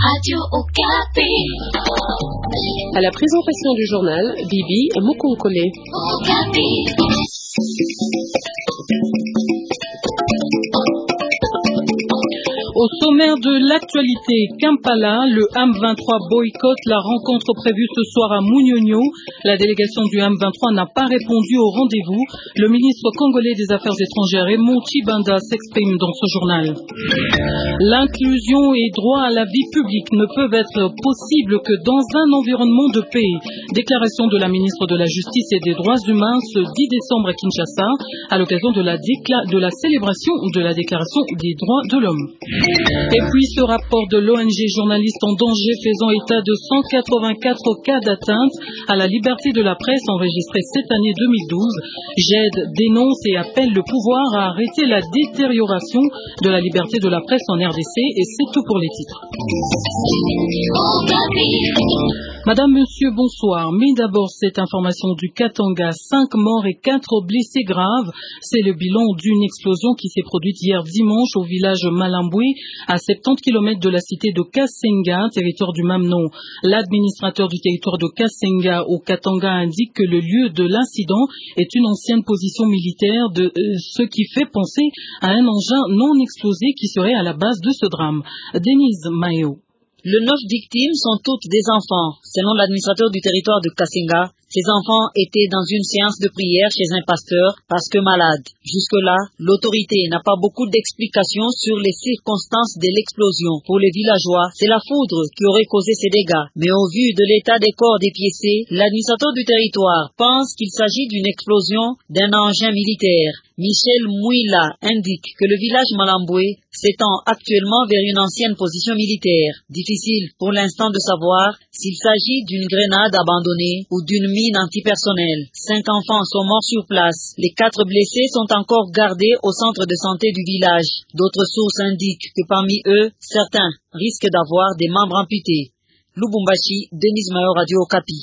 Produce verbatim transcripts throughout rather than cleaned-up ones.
Radio Okapi. À la présentation du journal, Bibi Mokonkole. Okapi. Au sommaire de l'actualité, Kampala, le A M vingt-trois boycotte la rencontre prévue ce soir à Munyonyo. La délégation du A M vingt-trois n'a pas répondu au rendez-vous. Le ministre congolais des Affaires étrangères, Raymond Tshibanda, s'exprime dans ce journal. L'inclusion et droit à la vie publique ne peuvent être possibles que dans un environnement de paix. Déclaration de la ministre de la Justice et des Droits humains ce dix décembre à Kinshasa, à l'occasion de la, de la célébration de la Déclaration des droits de l'homme. Et puis ce rapport de l'O N G Journalistes en danger faisant état de cent quatre-vingt-quatre cas d'atteinte à la liberté de la presse enregistrés cette année deux mille douze. J E D dénonce et appelle le pouvoir à arrêter la détérioration de la liberté de la presse en R D C. Et c'est tout pour les titres. Madame, Monsieur, bonsoir. Mais d'abord, cette information du Katanga, cinq morts et quatre blessés graves. C'est le bilan d'une explosion qui s'est produite hier dimanche au village Malamboué, à soixante-dix kilomètres de la cité de Kasenga, territoire du même nom. L'administrateur du territoire de Kasenga au Katanga indique que le lieu de l'incident est une ancienne position militaire, de euh, ce qui fait penser à un engin non explosé qui serait à la base de ce drame. Denise Mayo. Les neuf victimes sont toutes des enfants. Selon l'administrateur du territoire de Kasenga, ces enfants étaient dans une séance de prière chez un pasteur parce que malades. Jusque-là, l'autorité n'a pas beaucoup d'explications sur les circonstances de l'explosion. Pour les villageois, c'est la foudre qui aurait causé ces dégâts. Mais au vu de l'état des corps dépiécés, l'administrateur du territoire pense qu'il s'agit d'une explosion d'un engin militaire. Michel Mouila indique que le village Malamboué s'étend actuellement vers une ancienne position militaire. Difficile pour l'instant de savoir s'il s'agit d'une grenade abandonnée ou d'une mine antipersonnelle. Cinq enfants sont morts sur place. Les quatre blessés sont encore gardés au centre de santé du village. D'autres sources indiquent que parmi eux, certains risquent d'avoir des membres amputés. Lubumbashi, Denise Mayo, Radio Okapi.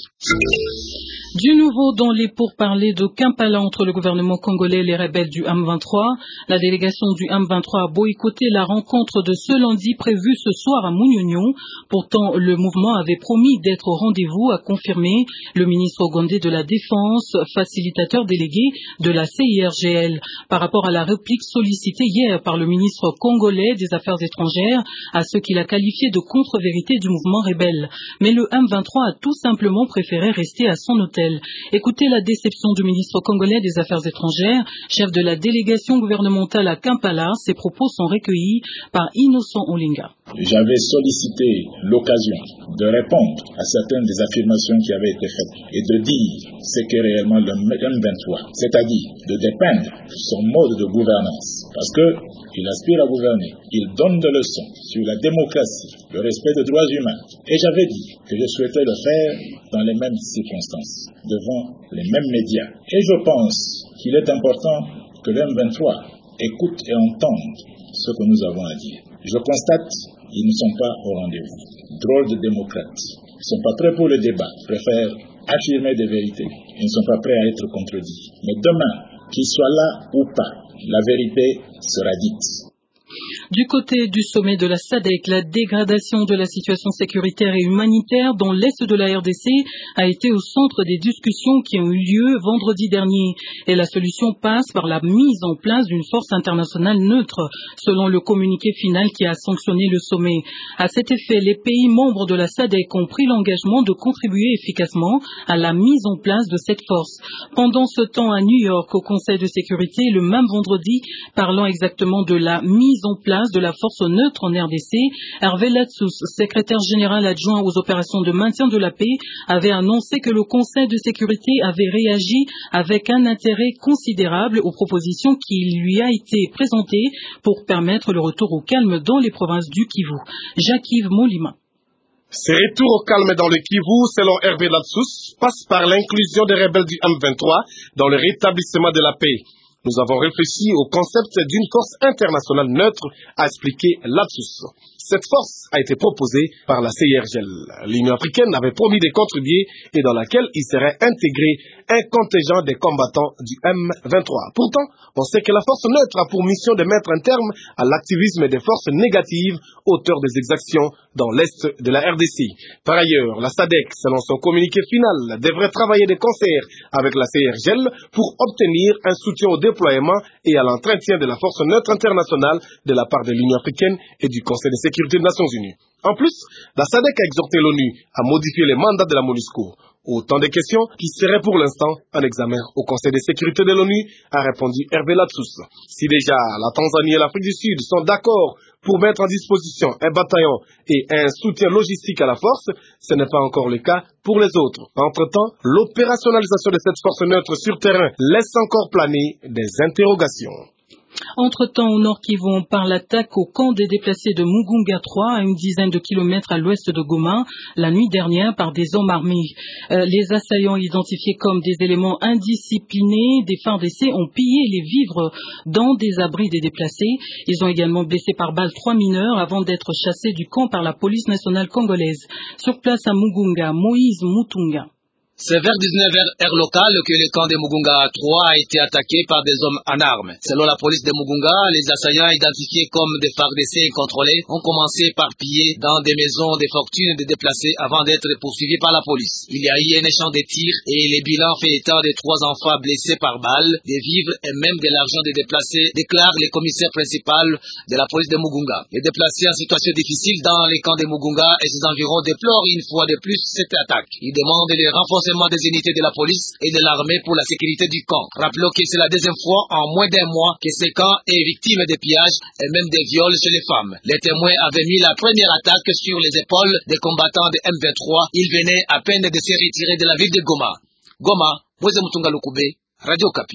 Du nouveau dans les pourparlers de Kampala entre le gouvernement congolais et les rebelles du A M vingt-trois, la délégation du A M vingt-trois a boycotté la rencontre de ce lundi prévue ce soir à Munyonyo. Pourtant, le mouvement avait promis d'être au rendez-vous, a confirmé le ministre ougandais de la Défense, facilitateur délégué de la C I R G L. Par rapport à la réplique sollicitée hier par le ministre congolais des Affaires étrangères à ce qu'il a qualifié de contre-vérité du mouvement rebelle. Mais le A M vingt-trois a tout simplement préféré rester à son hôtel. Écoutez la déception du ministre congolais des Affaires étrangères, chef de la délégation gouvernementale à Kampala. Ses propos sont recueillis par Innocent Olinga. J'avais sollicité l'occasion de répondre à certaines des affirmations qui avaient été faites et de dire ce qu'est réellement le A M vingt-trois, c'est-à-dire de dépeindre son mode de gouvernance, parce qu'il aspire à gouverner, il donne des leçons sur la démocratie, le respect des droits humains. Et j'avais dit que je souhaitais le faire dans les mêmes circonstances, devant les mêmes médias. Et je pense qu'il est important que l'A M vingt-trois écoute et entende ce que nous avons à dire. Je constate qu'ils ne sont pas au rendez-vous. Drôles de démocrates. Ils ne sont pas prêts pour le débat. Ils préfèrent affirmer des vérités. Ils ne sont pas prêts à être contredits. Mais demain, qu'ils soient là ou pas, la vérité sera dite. Du côté du sommet de la S A D C, la dégradation de la situation sécuritaire et humanitaire dans l'est de la R D C a été au centre des discussions qui ont eu lieu vendredi dernier. Et la solution passe par la mise en place d'une force internationale neutre, selon le communiqué final qui a sanctionné le sommet. À cet effet, les pays membres de la S A D C ont pris l'engagement de contribuer efficacement à la mise en place de cette force. Pendant ce temps, à New York, au Conseil de sécurité, le même vendredi, parlant exactement de la mise en place de la force neutre en R D C, Hervé Latsous, secrétaire général adjoint aux opérations de maintien de la paix, avait annoncé que le Conseil de sécurité avait réagi avec un intérêt considérable aux propositions qui lui a été présentées pour permettre le retour au calme dans les provinces du Kivu. Jacques-Yves Molima. Ce retour au calme dans le Kivu, selon Hervé Latsous, passe par l'inclusion des rebelles du A M vingt-trois dans le rétablissement de la paix. Nous avons réfléchi au concept d'une force internationale neutre, a expliqué Latsous. Cette force a été proposée par la C I R G E L. L'Union africaine avait promis de contribuer et dans laquelle il serait intégré un contingent des combattants du M vingt-trois. Pourtant, on sait que la force neutre a pour mission de mettre un terme à l'activisme des forces négatives auteurs des exactions dans l'Est de la R D C. Par ailleurs, la S A D C, selon son communiqué final, devrait travailler de concert avec la C I R G E L pour obtenir un soutien au déploiement et à l'entretien de la force neutre internationale de la part de l'Union africaine et du Conseil de sécurité des Nations unies. En plus, la S A D C a exhorté l'ONU à modifier les mandats de la MONUSCO. Autant de questions qui seraient pour l'instant en examen au Conseil de sécurité de l'ONU, a répondu Hervé Latsous. Si déjà la Tanzanie et l'Afrique du Sud sont d'accord pour mettre en disposition un bataillon et un soutien logistique à la force, ce n'est pas encore le cas pour les autres. Entre-temps, l'opérationnalisation de cette force neutre sur terrain laisse encore planer des interrogations. Entre-temps, au Nord Kivu, on parle l'attaque au camp des déplacés de Mugunga trois, à une dizaine de kilomètres à l'ouest de Goma, la nuit dernière par des hommes armés. Euh, les assaillants identifiés comme des éléments indisciplinés des F A R D C ont pillé les vivres dans des abris des déplacés. Ils ont également blessé par balle trois mineurs avant d'être chassés du camp par la police nationale congolaise. Sur place à Mugunga, Moïse Mutunga. C'est vers dix-neuf heures heure locale que le camp de Mugunga trois a été attaqué par des hommes en armes. Selon la police de Mugunga, les assaillants identifiés comme des F A R D C incontrôlés ont commencé par piller dans des maisons de fortune des déplacés avant d'être poursuivis par la police. Il y a eu un échange de tirs et les bilans fait état de trois enfants blessés par balle, des vivres et même de l'argent des déplacés, déclare le commissaire principal de la police de Mugunga. Les déplacés en situation difficile dans les camps de Mugunga et ses environs déplorent une fois de plus cette attaque. Ils demandent le renforcement des unités de la police et de l'armée pour la sécurité du camp. Rappelons que c'est la deuxième fois en moins d'un mois que ce camp est victime de pillages et même des viols chez les femmes. Les témoins avaient mis la première attaque sur les épaules des combattants de M vingt-trois. Ils venaient à peine de se retirer de la ville de Goma. Goma, Moïse Mutunga Lukube, Radio Okapi.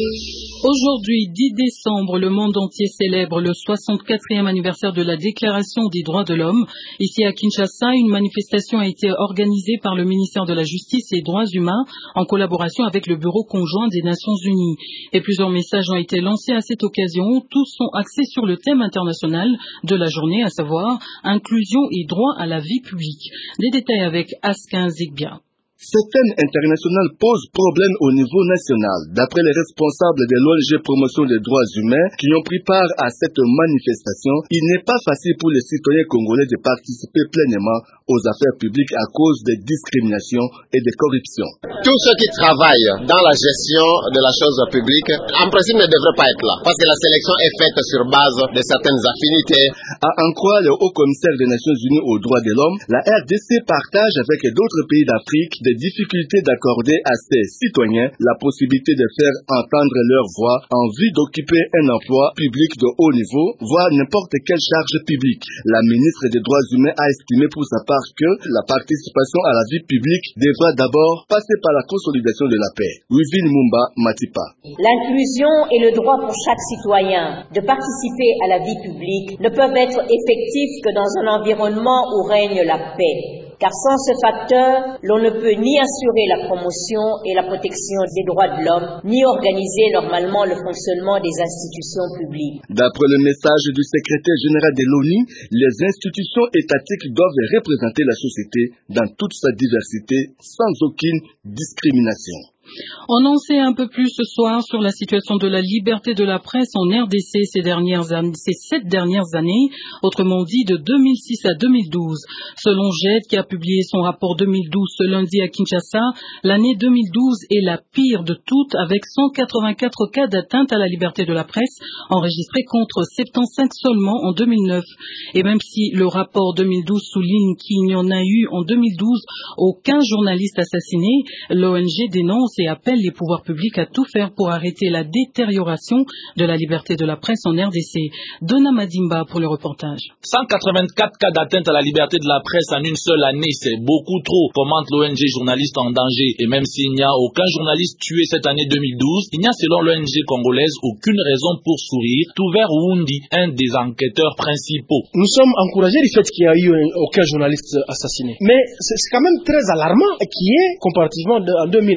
Aujourd'hui, dix décembre, le monde entier célèbre le soixante-quatrième anniversaire de la Déclaration des droits de l'homme. Ici à Kinshasa, une manifestation a été organisée par le ministère de la Justice et des Droits humains en collaboration avec le Bureau conjoint des Nations Unies. Et plusieurs messages ont été lancés à cette occasion. Tous sont axés sur le thème international de la journée, à savoir inclusion et droit à la vie publique. Des détails avec Askin Zigbia. Ce thème international pose problème au niveau national. D'après les responsables de l'O N G Promotion des droits humains qui ont pris part à cette manifestation, il n'est pas facile pour les citoyens congolais de participer pleinement aux affaires publiques à cause des discriminations et des corruptions. Tous ceux qui travaillent dans la gestion de la chose publique, en principe, ne devraient pas être là, parce que la sélection est faite sur base de certaines affinités. À en croire le haut commissaire des Nations Unies aux droits de l'homme, la R D C partage avec d'autres pays d'Afrique des difficultés d'accorder à ses citoyens la possibilité de faire entendre leur voix en vue d'occuper un emploi public de haut niveau, voire n'importe quelle charge publique. La ministre des Droits humains a estimé pour sa part que la participation à la vie publique devra d'abord passer par la consolidation de la paix. Wivine Mumba Matipa. L'inclusion et le droit pour chaque citoyen de participer à la vie publique ne peuvent être effectifs que dans un environnement où règne la paix. Car sans ce facteur, l'on ne peut ni assurer la promotion et la protection des droits de l'homme, ni organiser normalement le fonctionnement des institutions publiques. D'après le message du secrétaire général de l'ONU, les institutions étatiques doivent représenter la société dans toute sa diversité, sans aucune discrimination. On en sait un peu plus ce soir sur la situation de la liberté de la presse en R D C ces dernières années, ces sept dernières années, autrement dit de deux mille six à deux mille douze. Selon G E D qui a publié son rapport deux mille douze ce lundi à Kinshasa, l'année deux mille douze est la pire de toutes avec cent quatre-vingt-quatre cas d'atteinte à la liberté de la presse enregistrés contre soixante-quinze seulement en deux mille neuf. Et même si le rapport deux mille douze souligne qu'il n'y en a eu en deux mille douze aucun journaliste assassiné, l'O N G dénonce et appelle les pouvoirs publics à tout faire pour arrêter la détérioration de la liberté de la presse en R D C. Donna Madimba pour le reportage. cent quatre-vingt-quatre cas d'atteinte à la liberté de la presse en une seule année, c'est beaucoup trop, commente l'O N G Journalistes en danger. Et même s'il n'y a aucun journaliste tué cette année deux mille douze, il n'y a selon l'O N G congolaise aucune raison pour sourire, tout vers Wundi, un des enquêteurs principaux. Nous sommes encouragés du fait qu'il n'y a eu aucun journaliste assassiné. Mais c'est quand même très alarmant qu'il y ait, comparativement en deux mille onze,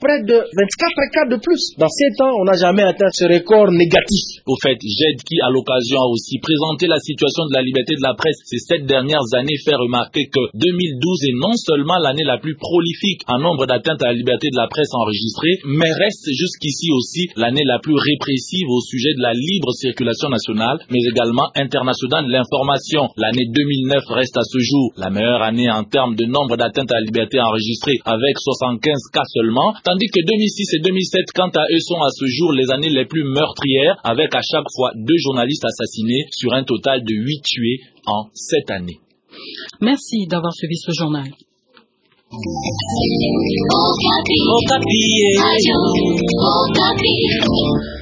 près de vingt-quatre cas de plus. Dans sept ans, on n'a jamais atteint ce record négatif. Au fait, J E D, qui à l'occasion a aussi présenté la situation de la liberté de la presse ces sept dernières années, fait remarquer que deux mille douze est non seulement l'année la plus prolifique en nombre d'atteintes à la liberté de la presse enregistrées, mais reste jusqu'ici aussi l'année la plus répressive au sujet de la libre circulation nationale, mais également internationale de l'information. L'année deux mille neuf reste à ce jour la meilleure année en termes de nombre d'atteintes à la liberté enregistrées, avec soixante-quinze cas seulement, tandis que deux mille six et deux mille sept, quant à eux, sont à ce jour les années les plus meurtrières, avec à chaque fois deux journalistes assassinés sur un total de huit tués en sept années. Merci d'avoir suivi ce journal. Okapi. Okapi. Radio Okapi.